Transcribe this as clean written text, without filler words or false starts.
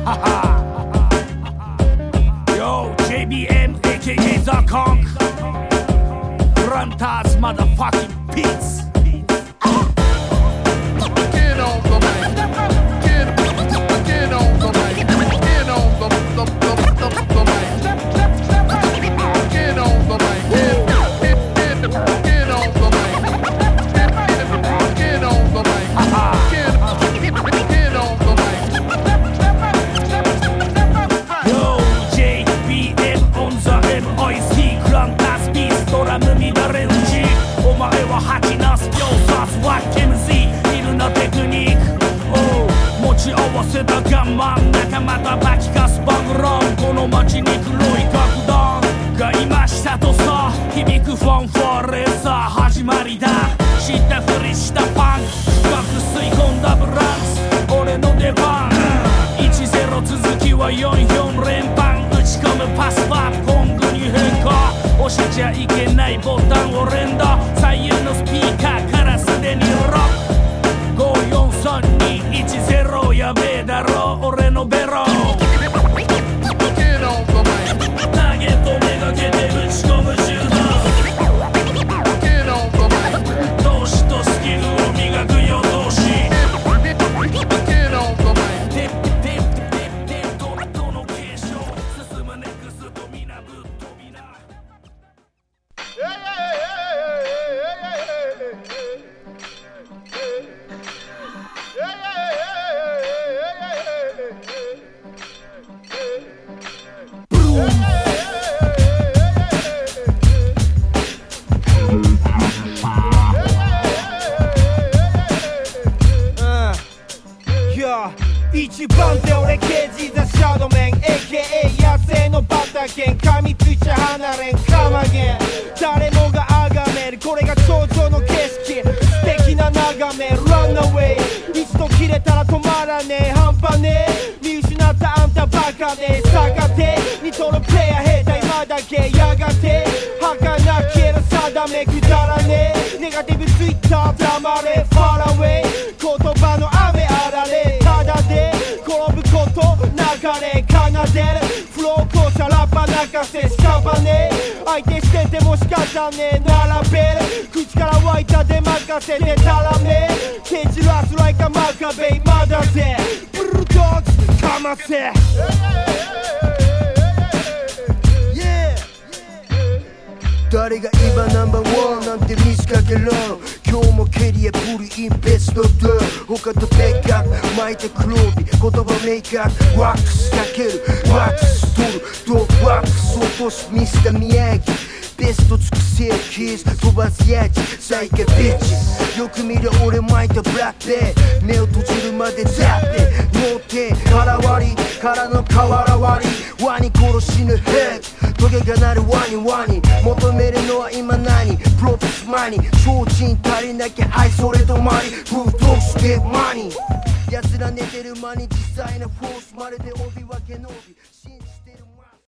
Yo, JBM aka The Conk Granters motherfucking beats. Get on the mic. Get on the mic. Get on the mic. Get on the mic. Get on the mic. Get on the mic. Yo, JBM on the MIC Granters beats ドラム乱れ打ちお前は吐きなす秒殺は MC いるなテクニック持ち合わせた我慢仲間とバキかすバグランこの街に黒い核弾がいましたとさ響くファンファーレさ始まりだ知ったふりしたパン深く吸い込んだブランス俺の出番10続きは44連番打ち込むパスワードコングに変化押しちゃいけないボタンを連打左右のスピーカーからすでにロック54321やべえだろ俺のベロターゲットめがけて打ち込む銃弾動詞とスキルを磨くよ動詞どの継承進むネクストみなぶっ飛びな一番手俺刑事ザシャドメン AKA 野生のバタケン噛みついちゃ離れんカマゲン誰もが崇めるこれが頂上の景色素敵な眺めランアウェイ一度切れたら止まらねえ半端ねえ見失ったあんたバカねえ逆手にとるプレイヤー兵隊今だけやがて儚消える定めくだらねえネガティブツイッター黙れファラウェイ言葉の雨あられただで転ぶこと流れ奏でるフロー校舎ラッパ泣かせ屍相手してても仕方ねえ並べる口から湧いたで任せてたらめケチラスライカマカベイまだぜブルドッグスかませ誰が今ナンバーワンなんて見せかけろ今日もケリアプリインベストドア他とベックアップ巻いて黒帯言葉メイクアップワックスかけるワックス取るドープワックス落とすミスター宮城ベスト尽くせるキーズ飛ばすやつ最下ビッチよく見る俺巻いたブラックベー目を閉じるまでザッペ脳天腹割りからの瓦割りワニ殺しぬヘットゲが鳴るワニワニ求めるのは今何プロフェスマニ提灯足りなきゃ愛それとマリフードスゲーマニ奴ら寝てる間に実際のフォースまるで帯分けの帯